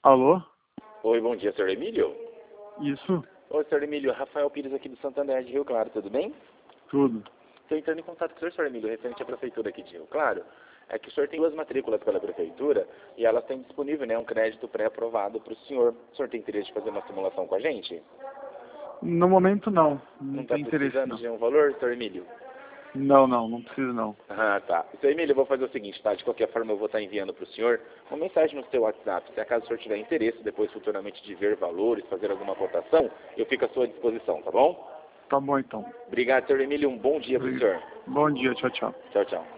Alô? Oi, bom dia, senhor Emílio. Isso? Oi, senhor Emílio, Rafael Pires aqui do Santander de Rio Claro, tudo bem? Tudo. Estou entrando em contato com o senhor Emílio, referente à prefeitura aqui de Rio Claro. É que o senhor tem 2 matrículas pela prefeitura e elas têm disponível, né, um crédito pré-aprovado para o senhor. O senhor tem interesse de fazer uma simulação com a gente? No momento não. Não Não está tem interesse precisando não. de um valor, senhor Emílio? Não preciso não. Ah, tá. Senhor Emílio, eu vou fazer o seguinte, tá? De qualquer forma, eu vou estar enviando para o senhor uma mensagem no seu WhatsApp. Se acaso o senhor tiver interesse, depois futuramente de ver valores, fazer alguma cotação, eu fico à sua disposição, tá bom? Tá bom então. Obrigado, senhor Emílio. Um bom dia para o senhor. Bom dia, tchau, tchau. Tchau, tchau.